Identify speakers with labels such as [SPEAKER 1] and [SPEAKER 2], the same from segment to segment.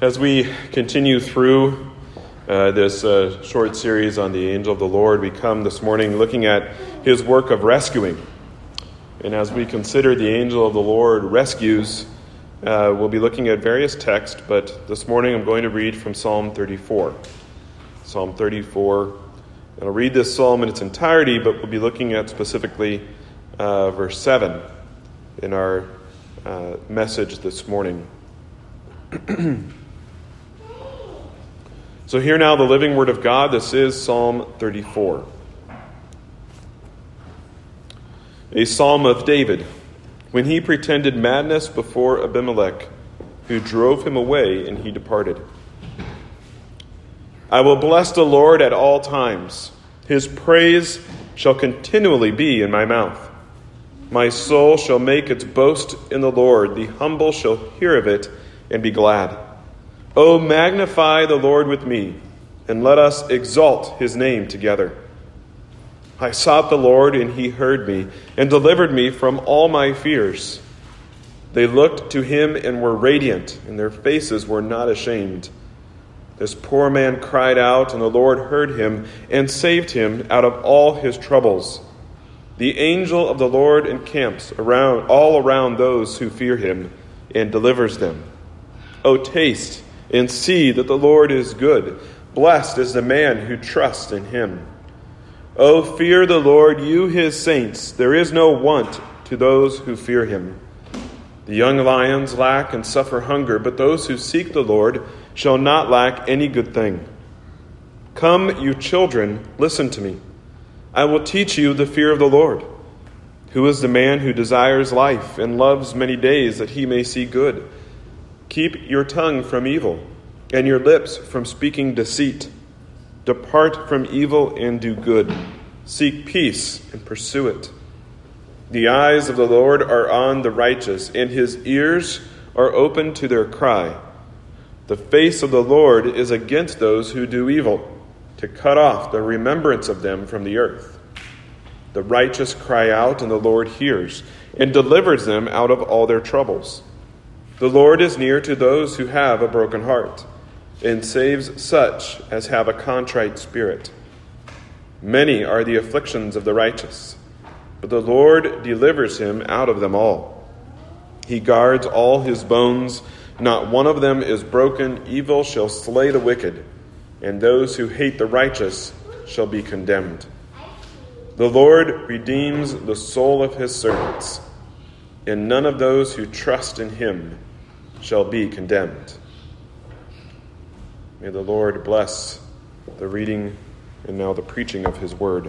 [SPEAKER 1] As we continue through this short series on the angel of the Lord, we come this morning looking at his work of rescuing. And as we consider the angel of the Lord rescues, we'll be looking at various texts, but this morning I'm going to read from Psalm 34. Psalm 34. And I'll read this psalm in its entirety, but we'll be looking at specifically verse 7 in our message this morning. So hear now the living word of God. This is Psalm 34. A psalm of David, when he pretended madness before Abimelech, who drove him away, and he departed. I will bless the Lord at all times. His praise shall continually be in my mouth. My soul shall make its boast in the Lord. The humble shall hear of it and be glad. O magnify the Lord with me, and let us exalt his name together. I sought the Lord, and he heard me, and delivered me from all my fears. They looked to him and were radiant, and their faces were not ashamed. This poor man cried out, and the Lord heard him and saved him out of all his troubles. The angel of the Lord encamps all around those who fear him and delivers them. O taste and see that the Lord is good. Blessed is the man who trusts in him. O fear the Lord, you his saints. There is no want to those who fear him. The young lions lack and suffer hunger, but those who seek the Lord shall not lack any good thing. Come, you children, listen to me. I will teach you the fear of the Lord. Who is the man who desires life and loves many days that he may see good? Keep your tongue from evil and your lips from speaking deceit. Depart from evil and do good. Seek peace and pursue it. The eyes of the Lord are on the righteous, and his ears are open to their cry. The face of the Lord is against those who do evil, to cut off the remembrance of them from the earth. The righteous cry out, and the Lord hears, and delivers them out of all their troubles. The Lord is near to those who have a broken heart, and saves such as have a contrite spirit. Many are the afflictions of the righteous, but the Lord delivers him out of them all. He guards all his bones, not one of them is broken. Evil shall slay the wicked, and those who hate the righteous shall be condemned. The Lord redeems the soul of his servants, and none of those who trust in him shall be condemned. May the Lord bless the reading and now the preaching of his word.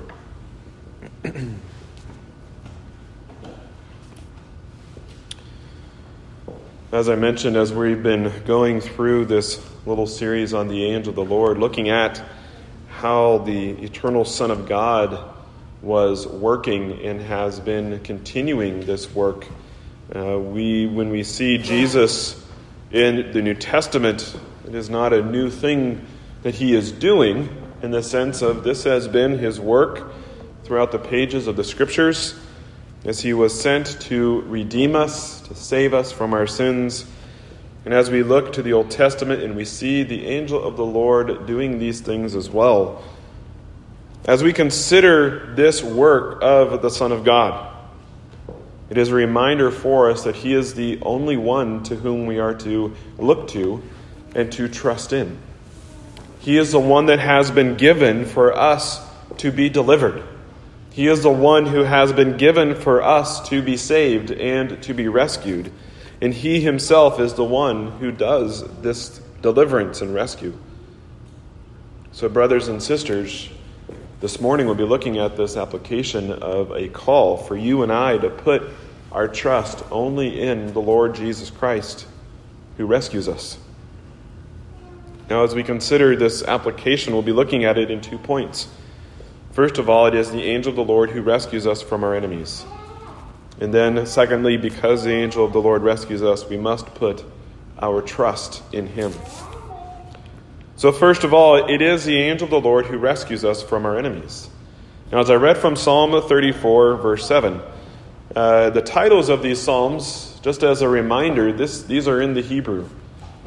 [SPEAKER 1] As I mentioned, as we've been going through this little series on the angel of the Lord, looking at how the eternal Son of God was working and has been continuing this work, when we see Jesus in the New Testament, it is not a new thing that he is doing in the sense of this has been his work throughout the pages of the Scriptures as he was sent to redeem us, to save us from our sins. And as we look to the Old Testament and we see the angel of the Lord doing these things as well, as we consider this work of the Son of God, it is a reminder for us that he is the only one to whom we are to look to and to trust in. He is the one that has been given for us to be delivered. He is the one who has been given for us to be saved and to be rescued. And he himself is the one who does this deliverance and rescue. So, brothers and sisters, this morning we'll be looking at this application of a call for you and I to put our trust only in the Lord Jesus Christ, who rescues us. Now, as we consider this application, we'll be looking at it in 2 points. First of all, it is the angel of the Lord who rescues us from our enemies. And then, secondly, because the angel of the Lord rescues us, we must put our trust in him. So first of all, it is the angel of the Lord who rescues us from our enemies. Now, as I read from Psalm 34, verse 7, the titles of these psalms, just as a reminder, these are in the Hebrew.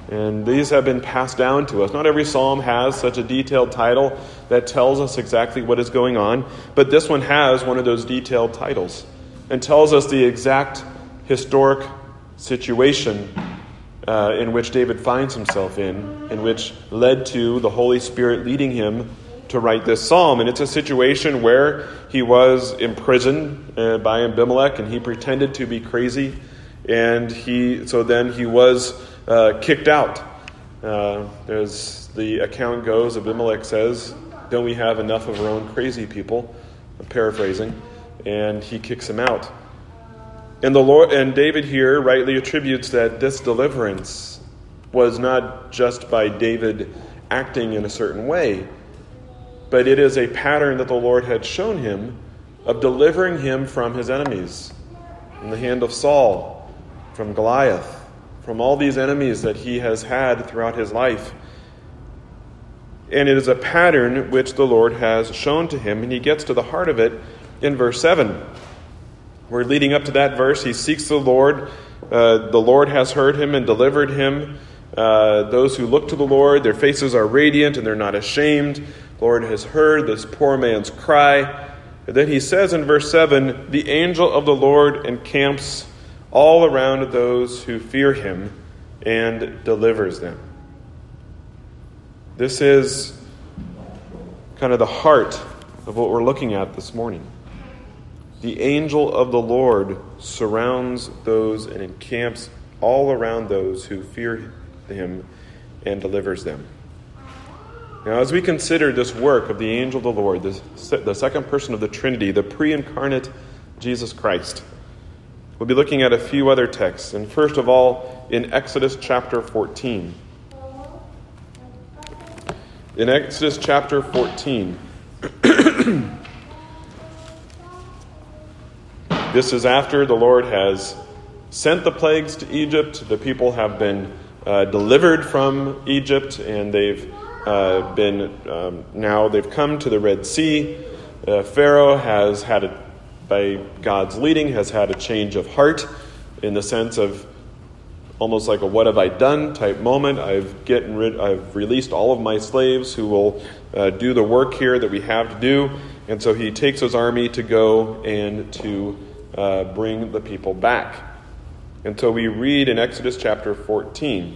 [SPEAKER 1] And these have been passed down to us. Not every psalm has such a detailed title that tells us exactly what is going on, but this one has one of those detailed titles and tells us the exact historic situation in which David finds himself in which led to the Holy Spirit leading him to write this psalm. And it's a situation where he was imprisoned by Abimelech, and he pretended to be crazy, and then he was kicked out. As the account goes, Abimelech says, "Don't we have enough of our own crazy people?" I'm paraphrasing. And he kicks him out. And David here rightly attributes that this deliverance was not just by David acting in a certain way, but it is a pattern that the Lord had shown him of delivering him from his enemies, from the hand of Saul, from Goliath, from all these enemies that he has had throughout his life. And it is a pattern which the Lord has shown to him, and he gets to the heart of it in verse 7. We're leading up to that verse. He seeks the Lord. The Lord has heard him and delivered him. Those who look to the Lord, their faces are radiant and they're not ashamed. The Lord has heard this poor man's cry. And then he says in verse 7, "The angel of the Lord encamps all around those who fear him and delivers them." This is kind of the heart of what we're looking at this morning. The angel of the Lord surrounds those and encamps all around those who fear him and delivers them. Now, as we consider this work of the angel of the Lord, the second person of the Trinity, the pre-incarnate Jesus Christ, we'll be looking at a few other texts. And first of all, in Exodus chapter 14. In Exodus chapter 14, this is after the Lord has sent the plagues to Egypt. The people have been delivered from Egypt, and they've come to the Red Sea. Pharaoh has had, by God's leading, has had a change of heart in the sense of almost like a "what have I done" type moment. I've released all of my slaves who will do the work here that we have to do, and so he takes his army to go and to bring the people back. And so we read in Exodus chapter 14,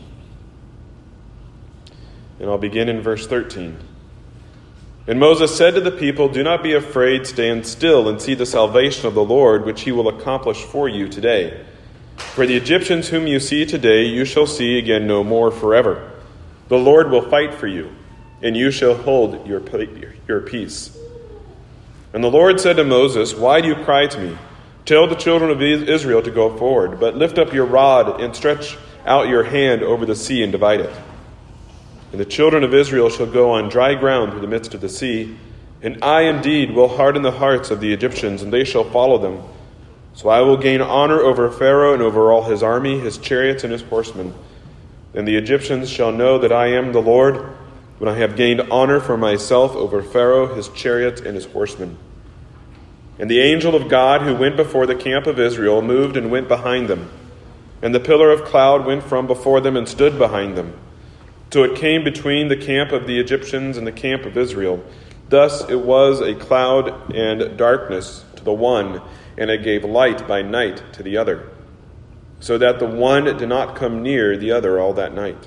[SPEAKER 1] and I'll begin in verse 13. "And Moses said to the people, 'Do not be afraid, stand still and see the salvation of the Lord, which he will accomplish for you today. For the Egyptians whom you see today, you shall see again no more forever. The Lord will fight for you, and you shall hold your peace.' And the Lord said to Moses, 'Why do you cry to me? Tell the children of Israel to go forward, but lift up your rod and stretch out your hand over the sea and divide it. And the children of Israel shall go on dry ground through the midst of the sea, and I indeed will harden the hearts of the Egyptians, and they shall follow them. So I will gain honor over Pharaoh and over all his army, his chariots, and his horsemen. And the Egyptians shall know that I am the Lord, when I have gained honor for myself over Pharaoh, his chariots, and his horsemen.' And the angel of God who went before the camp of Israel moved and went behind them. And the pillar of cloud went from before them and stood behind them. So it came between the camp of the Egyptians and the camp of Israel. Thus it was a cloud and darkness to the one, and it gave light by night to the other, so that the one did not come near the other all that night.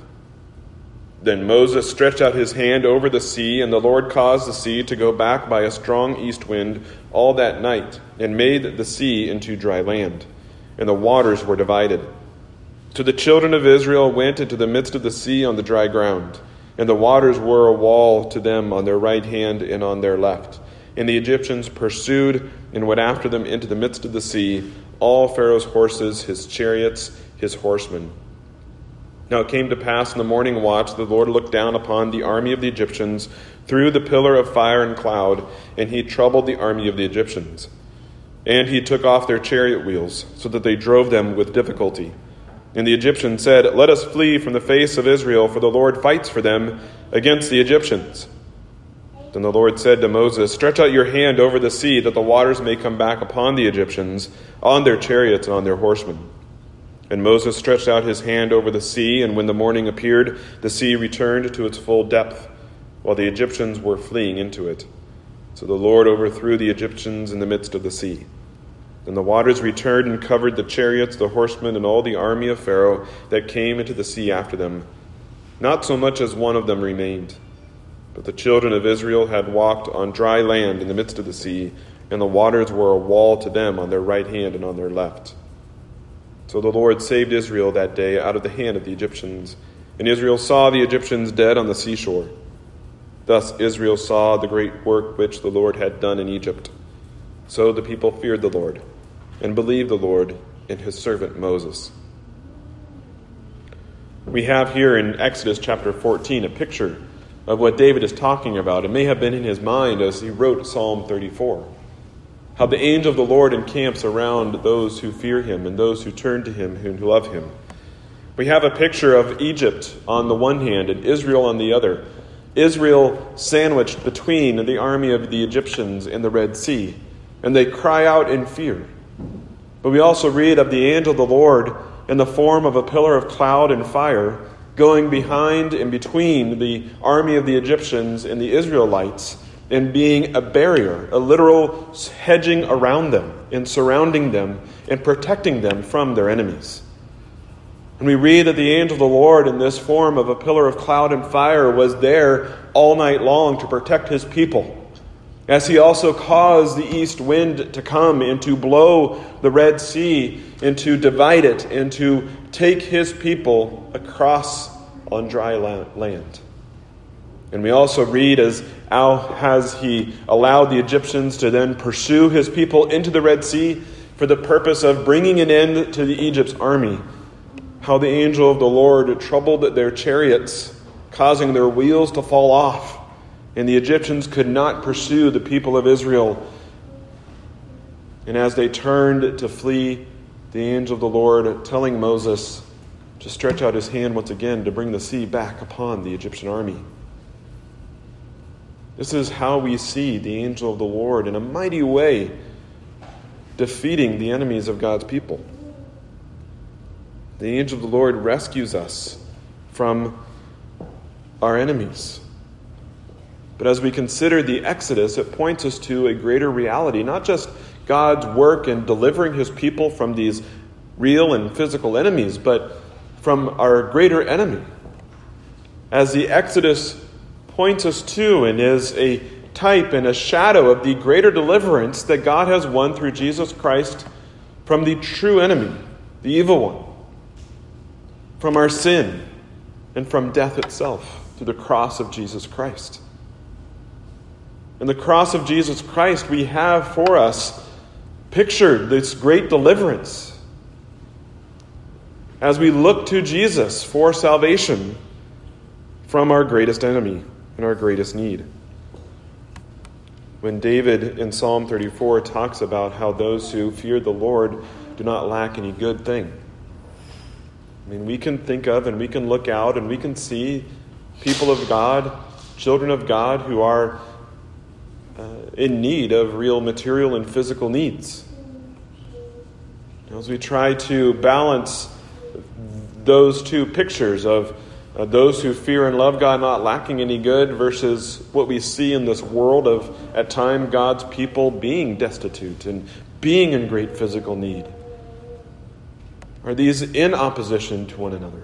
[SPEAKER 1] Then Moses stretched out his hand over the sea, and the Lord caused the sea to go back by a strong east wind all that night, and made the sea into dry land, and the waters were divided. So the children of Israel went into the midst of the sea on the dry ground, and the waters were a wall to them on their right hand and on their left. And the Egyptians pursued and went after them into the midst of the sea, all Pharaoh's horses, his chariots, his horsemen. Now it came to pass in the morning watch, the Lord looked down upon the army of the Egyptians through the pillar of fire and cloud, and he troubled the army of the Egyptians. And he took off their chariot wheels, so that they drove them with difficulty. And the Egyptians said, 'Let us flee from the face of Israel, for the Lord fights for them against the Egyptians.' Then the Lord said to Moses, 'Stretch out your hand over the sea, that the waters may come back upon the Egyptians, on their chariots and on their horsemen.' And Moses stretched out his hand over the sea, and when the morning appeared, the sea returned to its full depth, while the Egyptians were fleeing into it. So the Lord overthrew the Egyptians in the midst of the sea. Then the waters returned and covered the chariots, the horsemen, and all the army of Pharaoh that came into the sea after them. Not so much as one of them remained. But the children of Israel had walked on dry land in the midst of the sea, and the waters were a wall to them on their right hand and on their left. So the Lord saved Israel that day out of the hand of the Egyptians. And Israel saw the Egyptians dead on the seashore. Thus Israel saw the great work which the Lord had done in Egypt. So the people feared the Lord and believed the Lord and his servant Moses. We have here in Exodus chapter 14 a picture of what David is talking about. It may have been in his mind as he wrote Psalm 34. How the angel of the Lord encamps around those who fear him and those who turn to him and who love him. We have a picture of Egypt on the one hand and Israel on the other. Israel sandwiched between the army of the Egyptians and the Red Sea, and they cry out in fear. But we also read of the angel of the Lord in the form of a pillar of cloud and fire going behind and between the army of the Egyptians and the Israelites, and being a barrier, a literal hedging around them and surrounding them and protecting them from their enemies. And we read that the angel of the Lord in this form of a pillar of cloud and fire was there all night long to protect his people, as he also caused the east wind to come and to blow the Red Sea and to divide it and to take his people across on dry land. And we also read as he allowed the Egyptians to then pursue his people into the Red Sea for the purpose of bringing an end to the Egypt's army, how the angel of the Lord troubled their chariots, causing their wheels to fall off, and the Egyptians could not pursue the people of Israel. And as they turned to flee, the angel of the Lord telling Moses to stretch out his hand once again to bring the sea back upon the Egyptian army. This is how we see the angel of the Lord in a mighty way defeating the enemies of God's people. The angel of the Lord rescues us from our enemies. But as we consider the Exodus, it points us to a greater reality, not just God's work in delivering his people from these real and physical enemies, but from our greater enemy. As the Exodus points us to and is a type and a shadow of the greater deliverance that God has won through Jesus Christ from the true enemy, the evil one, from our sin, and from death itself through the cross of Jesus Christ. In the cross of Jesus Christ, we have for us pictured this great deliverance as we look to Jesus for salvation from our greatest enemy and our greatest need. When David in Psalm 34 talks about how those who fear the Lord do not lack any good thing. I mean, we can think of and we can look out and we can see people of God, children of God who are in need of real material and physical needs. As we try to balance those two pictures of those who fear and love God not lacking any good versus what we see in this world of, at times, God's people being destitute and being in great physical need. Are these in opposition to one another?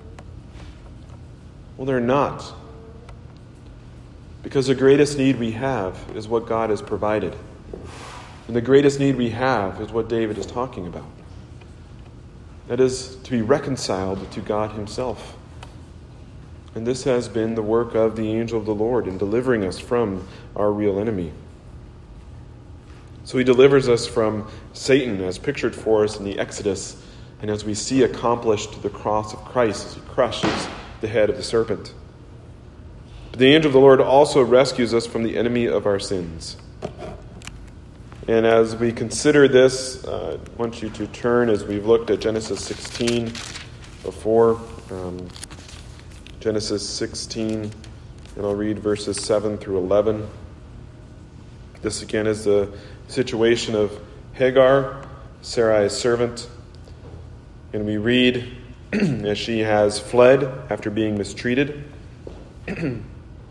[SPEAKER 1] Well, they're not. Because the greatest need we have is what God has provided. And the greatest need we have is what David is talking about. That is to be reconciled to God himself. And this has been the work of the angel of the Lord in delivering us from our real enemy. So he delivers us from Satan as pictured for us in the Exodus, and as we see accomplished the cross of Christ as he crushes the head of the serpent. But the angel of the Lord also rescues us from the enemy of our sins. And as we consider this, I want you to turn, as we've looked at Genesis 16 before, Genesis 16, and I'll read verses 7 through 11. This again is the situation of Hagar, Sarai's servant. And we read as she has fled after being mistreated. In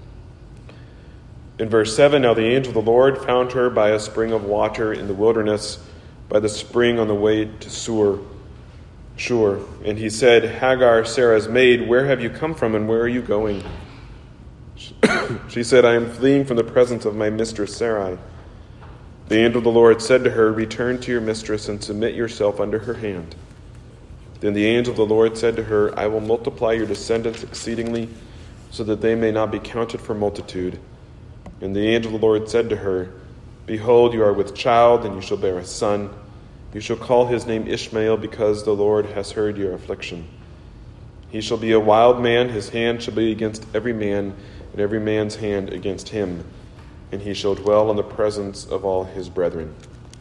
[SPEAKER 1] verse 7, now the angel of the Lord found her by a spring of water in the wilderness, by the spring on the way to Shur. And he said, Hagar, Sarah's maid, where have you come from and where are you going? She said, I am fleeing from the presence of my mistress Sarai. The angel of the Lord said to her, return to your mistress and submit yourself under her hand. Then the angel of the Lord said to her, I will multiply your descendants exceedingly, so that they may not be counted for multitude. And the angel of the Lord said to her, behold, you are with child, and you shall bear a son. You shall call his name Ishmael, because the Lord has heard your affliction. He shall be a wild man, his hand shall be against every man, and every man's hand against him. And he shall dwell in the presence of all his brethren.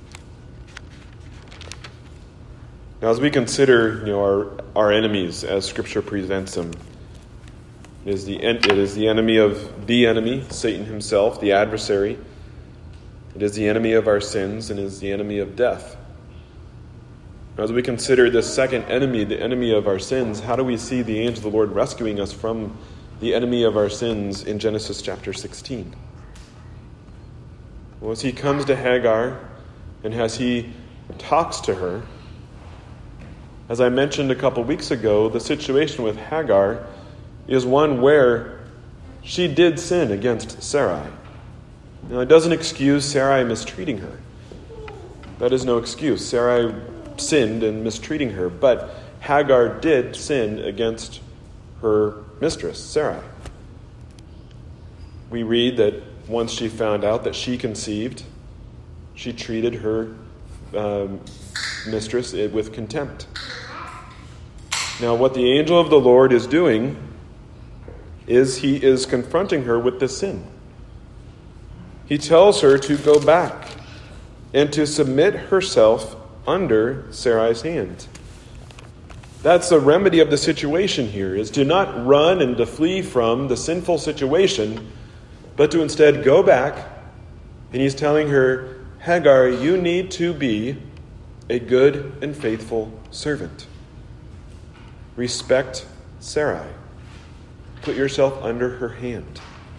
[SPEAKER 1] Now, as we consider, our enemies as Scripture presents them, it is the enemy of the enemy, Satan himself, the adversary. It is the enemy of our sins, and it is the enemy of death. Now, as we consider this second enemy, the enemy of our sins, how do we see the angel of the Lord rescuing us from the enemy of our sins in Genesis chapter 16? Well, as he comes to Hagar and as he talks to her, as I mentioned a couple weeks ago, the situation with Hagar is one where she did sin against Sarai. Now, it doesn't excuse Sarai mistreating her. That is no excuse. Sarai sinned in mistreating her, but Hagar did sin against her mistress, Sarai. We read that once she found out that she conceived, she treated her mistress with contempt. Now, what the angel of the Lord is doing is he is confronting her with the sin. He tells her to go back and to submit herself under Sarai's hand. That's the remedy of the situation here, is to not run and to flee from the sinful situation, but to instead go back. And he's telling her, Hagar, you need to be a good and faithful servant. Respect Sarai. Put yourself under her hand.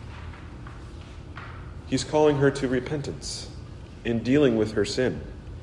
[SPEAKER 1] He's calling her to repentance in dealing with her sin.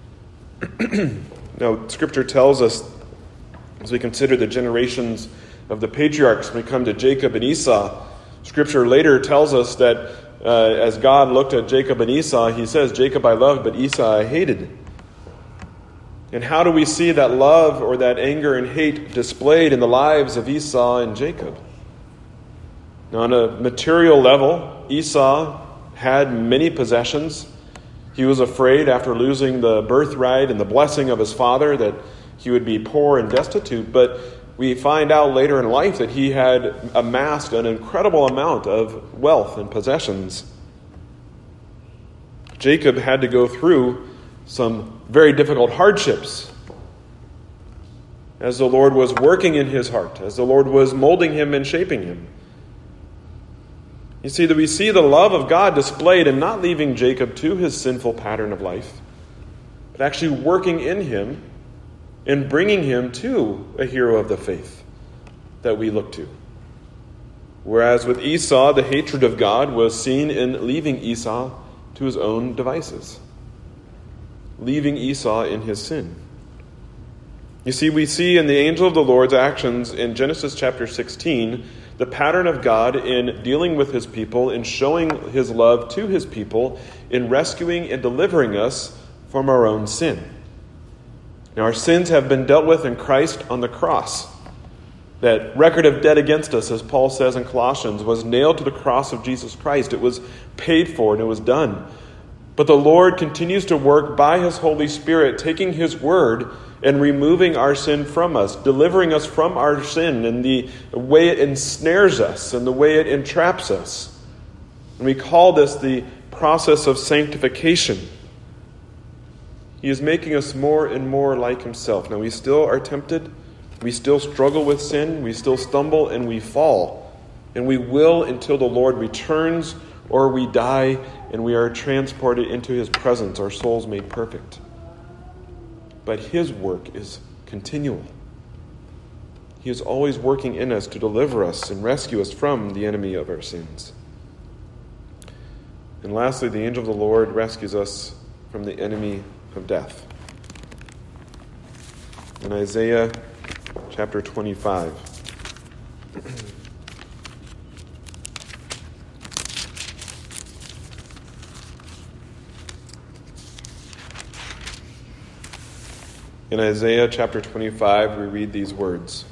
[SPEAKER 1] Now, Scripture tells us, as we consider the generations of the patriarchs, when we come to Jacob and Esau, Scripture later tells us that as God looked at Jacob and Esau, he says, Jacob I loved, but Esau I hated. And how do we see that love or that anger and hate displayed in the lives of Esau and Jacob? Now, on a material level, Esau had many possessions. He was afraid after losing the birthright and the blessing of his father that he would be poor and destitute. But we find out later in life that he had amassed an incredible amount of wealth and possessions. Jacob had to go through some very difficult hardships as the Lord was working in his heart, as the Lord was molding him and shaping him. You see, that we see the love of God displayed in not leaving Jacob to his sinful pattern of life, but actually working in him and bringing him to a hero of the faith that we look to. Whereas with Esau, the hatred of God was seen in leaving Esau to his own devices, leaving Esau in his sin. You see, we see in the angel of the Lord's actions in Genesis chapter 16 the pattern of God in dealing with his people, in showing his love to his people, in rescuing and delivering us from our own sin. Now, our sins have been dealt with in Christ on the cross. That record of debt against us, as Paul says in Colossians, was nailed to the cross of Jesus Christ. It was paid for and it was done. But the Lord continues to work by his Holy Spirit, taking his word and removing our sin from us, delivering us from our sin and the way it ensnares us and the way it entraps us. And we call this the process of sanctification. He is making us more and more like himself. Now, we still are tempted. We still struggle with sin. We still stumble and we fall. And we will until the Lord returns or we die and we are transported into his presence, our souls made perfect. But his work is continual. He is always working in us to deliver us and rescue us from the enemy of our sins. And lastly, the angel of the Lord rescues us from the enemy of death. In Isaiah chapter 25. In Isaiah chapter 25, we read these words.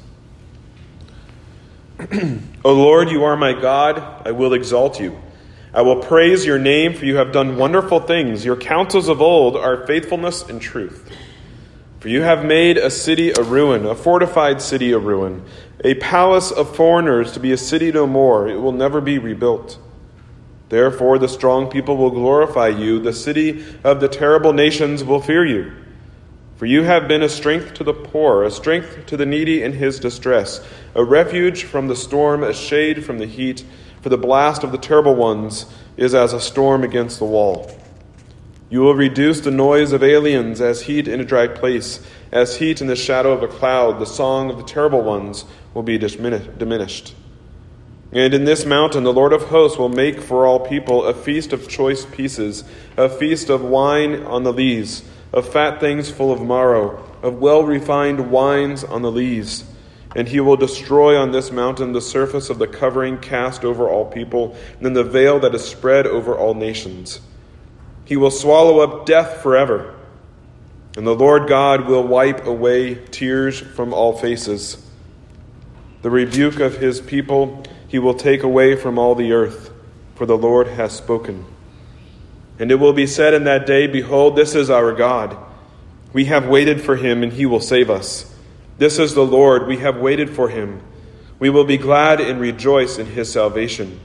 [SPEAKER 1] O Lord, you are my God, I will exalt you. I will praise your name, for you have done wonderful things. Your counsels of old are faithfulness and truth. For you have made a city a ruin, a fortified city a ruin, a palace of foreigners to be a city no more. It will never be rebuilt. Therefore the strong people will glorify you. The city of the terrible nations will fear you. For you have been a strength to the poor, a strength to the needy in his distress, a refuge from the storm, a shade from the heat. For the blast of the terrible ones is as a storm against the wall. You will reduce the noise of aliens as heat in a dry place, as heat in the shadow of a cloud. The song of the terrible ones will be diminished. And in this mountain the Lord of hosts will make for all people a feast of choice pieces, a feast of wine on the lees, of fat things full of marrow, of well-refined wines on the lees. And he will destroy on this mountain the surface of the covering cast over all people, and then the veil that is spread over all nations. He will swallow up death forever, and the Lord God will wipe away tears from all faces. The rebuke of his people he will take away from all the earth, for the Lord has spoken. And it will be said in that day, Behold, this is our God. We have waited for him, and he will save us. This is the Lord, we have waited for him. We will be glad and rejoice in his salvation.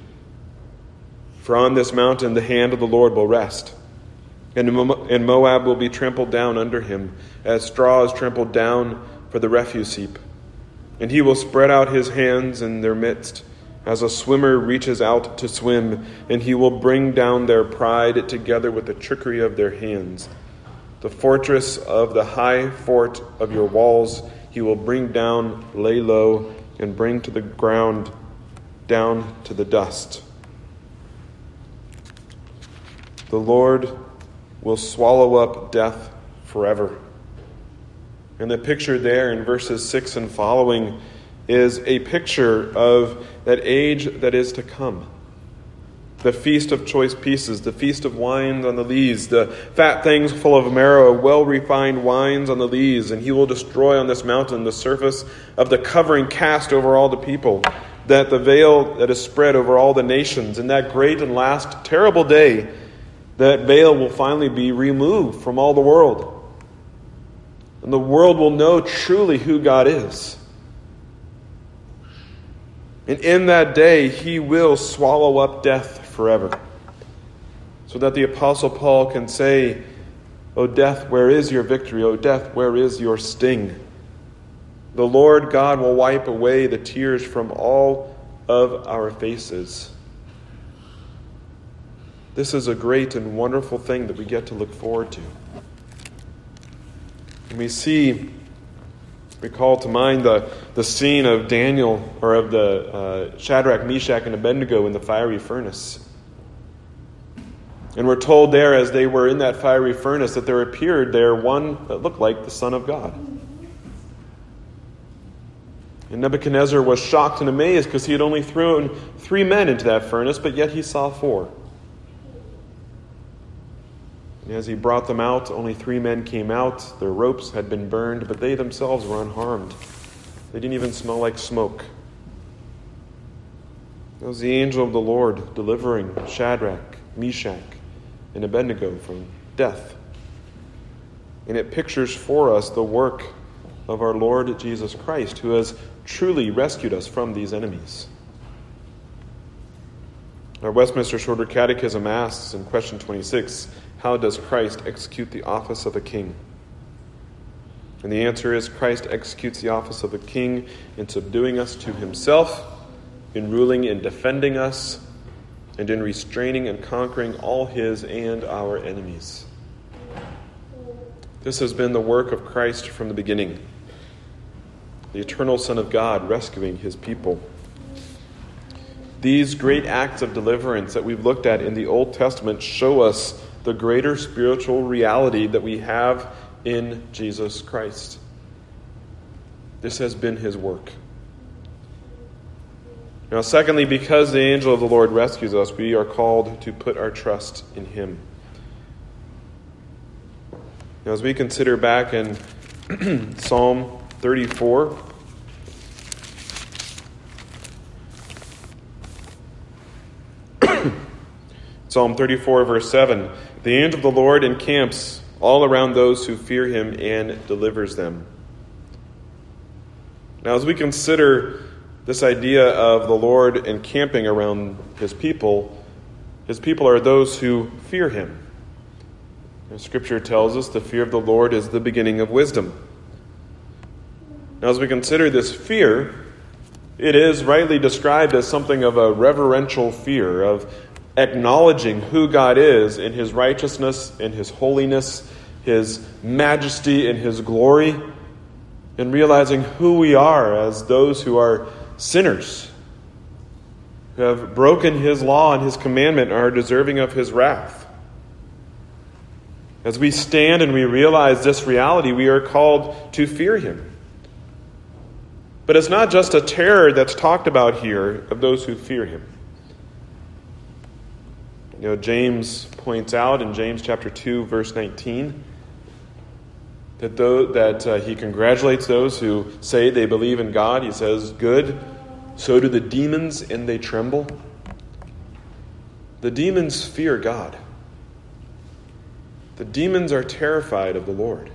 [SPEAKER 1] For on this mountain the hand of the Lord will rest, and Moab will be trampled down under him, as straw is trampled down for the refuse heap. And he will spread out his hands in their midst, as a swimmer reaches out to swim, and he will bring down their pride together with the trickery of their hands. The fortress of the high fort of your walls he will bring down, lay low, and bring to the ground, down to the dust. The Lord will swallow up death forever. And the picture there in verses 6 and following is a picture of that age that is to come. The feast of choice pieces, the feast of wines on the lees, the fat things full of marrow, well-refined wines on the lees, and he will destroy on this mountain the surface of the covering cast over all the people, that the veil that is spread over all the nations. In that great and last terrible day, that veil will finally be removed from all the world. And the world will know truly who God is. And in that day, he will swallow up death forever. So that the Apostle Paul can say, O death, where is your victory? O death, where is your sting? The Lord God will wipe away the tears from all of our faces. This is a great and wonderful thing that we get to look forward to. And we call to mind the scene of Daniel, or of the Shadrach, Meshach, and Abednego in the fiery furnace. And we're told there, as they were in that fiery furnace, that there appeared there one that looked like the Son of God. And Nebuchadnezzar was shocked and amazed because he had only thrown 3 men into that furnace, but yet he saw 4. And as he brought them out, only 3 men came out. Their ropes had been burned, but they themselves were unharmed. They didn't even smell like smoke. It was the angel of the Lord delivering Shadrach, Meshach, and Abednego from death. And it pictures for us the work of our Lord Jesus Christ, who has truly rescued us from these enemies. Our Westminster Shorter Catechism asks in question 26, how does Christ execute the office of a king? And the answer is, Christ executes the office of a king in subduing us to himself, in ruling and defending us, and in restraining and conquering all his and our enemies. This has been the work of Christ from the beginning. the eternal Son of God rescuing his people. These great acts of deliverance that we've looked at in the Old Testament show us the greater spiritual reality that we have in Jesus Christ. This has been his work. Now, secondly, because the angel of the Lord rescues us, we are called to put our trust in him. Now, as we consider back in Psalm 34, Psalm 34, verse 7, the angel of the Lord encamps all around those who fear him and delivers them. Now, as we consider this idea of the Lord encamping around his people are those who fear him. Scripture tells us the fear of the Lord is the beginning of wisdom. Now, as we consider this fear, it is rightly described as something of a reverential fear, of acknowledging who God is in his righteousness, in his holiness, his majesty, and his glory, and realizing who we are as those who are sinners, who have broken his law and his commandment, and are deserving of his wrath. As we stand and we realize this reality, we are called to fear him. But it's not just a terror that's talked about here of those who fear him. James points out in James chapter 2, verse 19, that he congratulates those who say they believe in God. He says, good, so do the demons, and they tremble. The demons fear God. The demons are terrified of the Lord.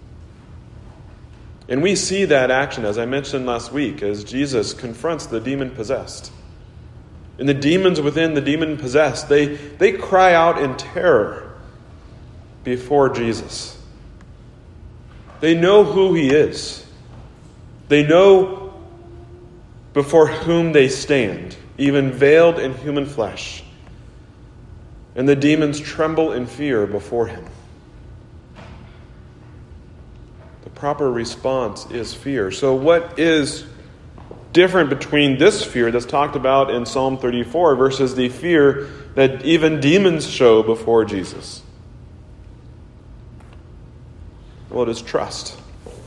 [SPEAKER 1] And we see that action, as I mentioned last week, as Jesus confronts the demon-possessed. And the demons within the demon-possessed, they cry out in terror before Jesus. They know who he is. They know before whom they stand, even veiled in human flesh. And the demons tremble in fear before him. The proper response is fear. So what is different between this fear that's talked about in Psalm 34 versus the fear that even demons show before Jesus? Well, it is trust.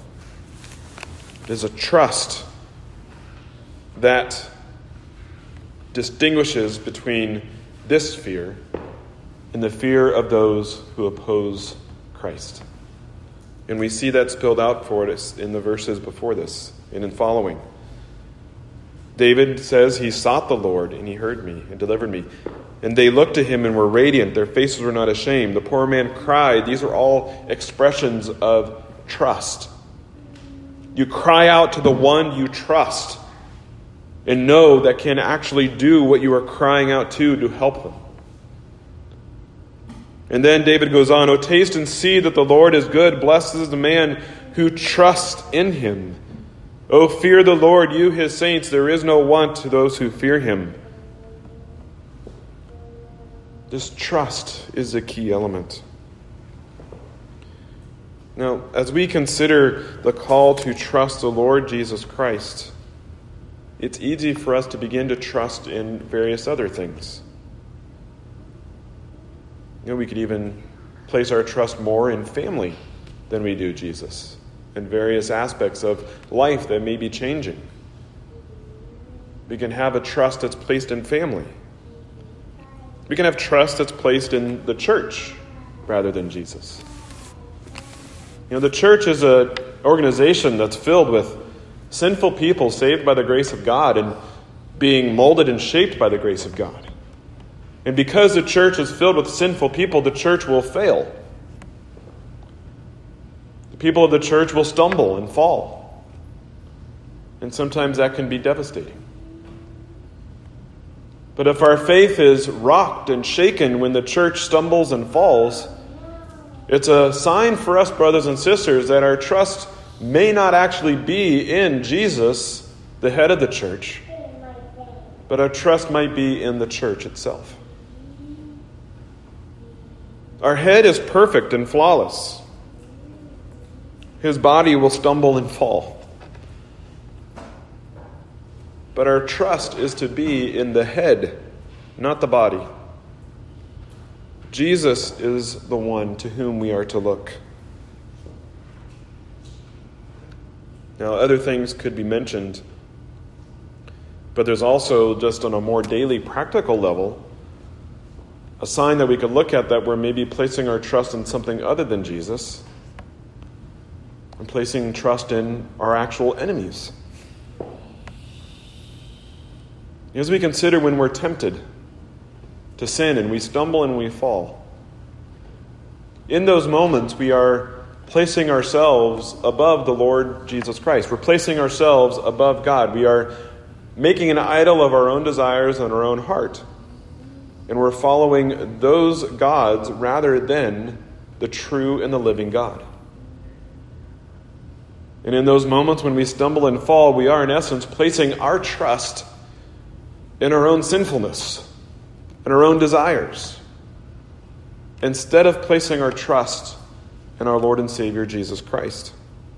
[SPEAKER 1] It is a trust that distinguishes between this fear and the fear of those who oppose Christ. And we see that spilled out for us in the verses before this and in following. David says, he sought the Lord, and he heard me and delivered me. And they looked to him and were radiant. Their faces were not ashamed. The poor man cried. These are all expressions of trust. You cry out to the one you trust and know that can actually do what you are crying out to help them. And then David goes on, "O taste and see that the Lord is good. Blessed is the man who trusts in him. O fear the Lord, you his saints. There is no want to those who fear him." This trust is the key element. Now, as we consider the call to trust the Lord Jesus Christ, it's easy for us to begin to trust in various other things. We could even place our trust more in family than we do Jesus, and various aspects of life that may be changing. We can have a trust that's placed in family. We can have trust that's placed in the church rather than Jesus. The church is an organization that's filled with sinful people saved by the grace of God and being molded and shaped by the grace of God. And because the church is filled with sinful people, the church will fail. The people of the church will stumble and fall. And sometimes that can be devastating. But if our faith is rocked and shaken when the church stumbles and falls, it's a sign for us, brothers and sisters, that our trust may not actually be in Jesus, the head of the church, but our trust might be in the church itself. Our head is perfect and flawless. His body will stumble and fall. but our trust is to be in the head, not the body. Jesus is the one to whom we are to look. Now, other things could be mentioned, but there's also, just on a more daily practical level, a sign that we could look at that we're maybe placing our trust in something other than Jesus and placing trust in our actual enemies. As we consider when we're tempted to sin and we stumble and we fall, in those moments we are placing ourselves above the Lord Jesus Christ. We're placing ourselves above God. We are making an idol of our own desires and our own heart. And we're following those gods rather than the true and the living God. And in those moments when we stumble and fall, we are in essence placing our trust in our own sinfulness and our own desires, instead of placing our trust in our Lord and Savior Jesus Christ.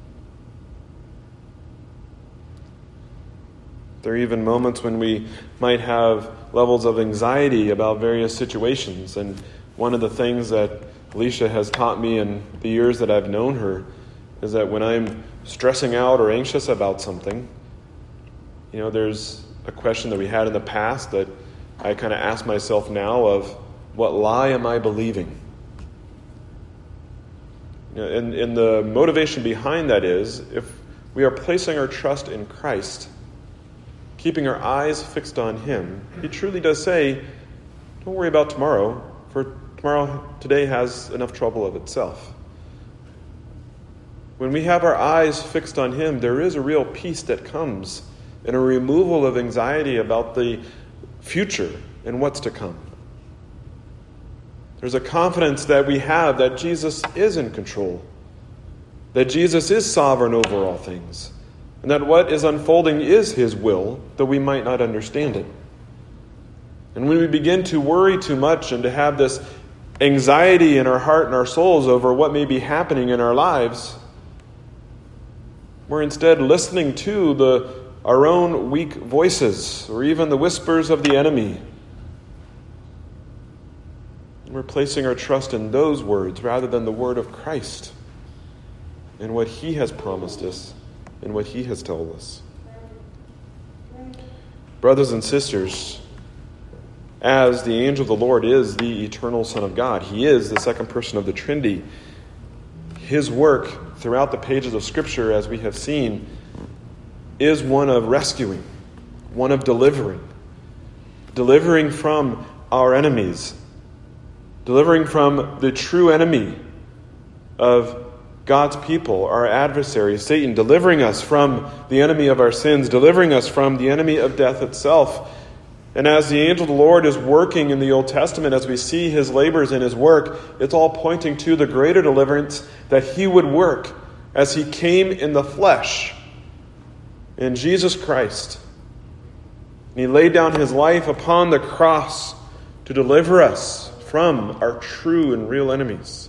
[SPEAKER 1] There are even moments when we might have levels of anxiety about various situations. And one of the things that Alicia has taught me in the years that I've known her is that when I'm stressing out or anxious about something, there's a question that we had in the past that I kind of ask myself now of, what lie am I believing? And the motivation behind that is, if we are placing our trust in Christ, keeping our eyes fixed on Him, He truly does say, don't worry about tomorrow, for today has enough trouble of itself. When we have our eyes fixed on Him, there is a real peace that comes and a removal of anxiety about the future and what's to come. There's a confidence that we have that Jesus is in control, that Jesus is sovereign over all things, and that what is unfolding is His will, though we might not understand it. And when we begin to worry too much and to have this anxiety in our heart and our souls over what may be happening in our lives, we're instead listening to our own weak voices or even the whispers of the enemy. We're placing our trust in those words rather than the word of Christ and what He has promised us and what He has told us. Brothers and sisters, as the angel of the Lord is the eternal Son of God, He is the second person of the Trinity. His work throughout the pages of Scripture, as we have seen, is one of rescuing, one of delivering from our enemies, delivering from the true enemy of God's people, our adversary, Satan, delivering us from the enemy of our sins, delivering us from the enemy of death itself. And as the angel of the Lord is working in the Old Testament, as we see His labors and His work, it's all pointing to the greater deliverance that He would work as He came in the flesh in Jesus Christ. And He laid down His life upon the cross to deliver us from our true and real enemies.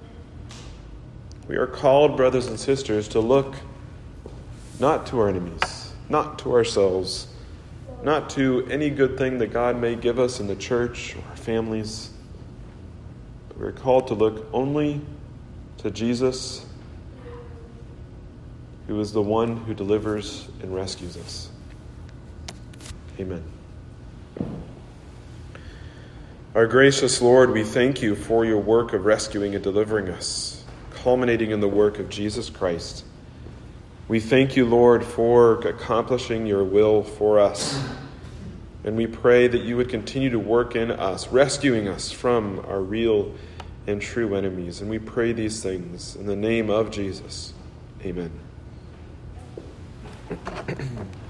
[SPEAKER 1] We are called, brothers and sisters, to look not to our enemies, not to ourselves, not to any good thing that God may give us in the church or our families, but we're called to look only to Jesus, who is the one who delivers and rescues us. Amen. Our gracious Lord, we thank You for Your work of rescuing and delivering us, culminating in the work of Jesus Christ. We thank You, Lord, for accomplishing Your will for us. And we pray that You would continue to work in us, rescuing us from our real and true enemies. And we pray these things in the name of Jesus. Amen.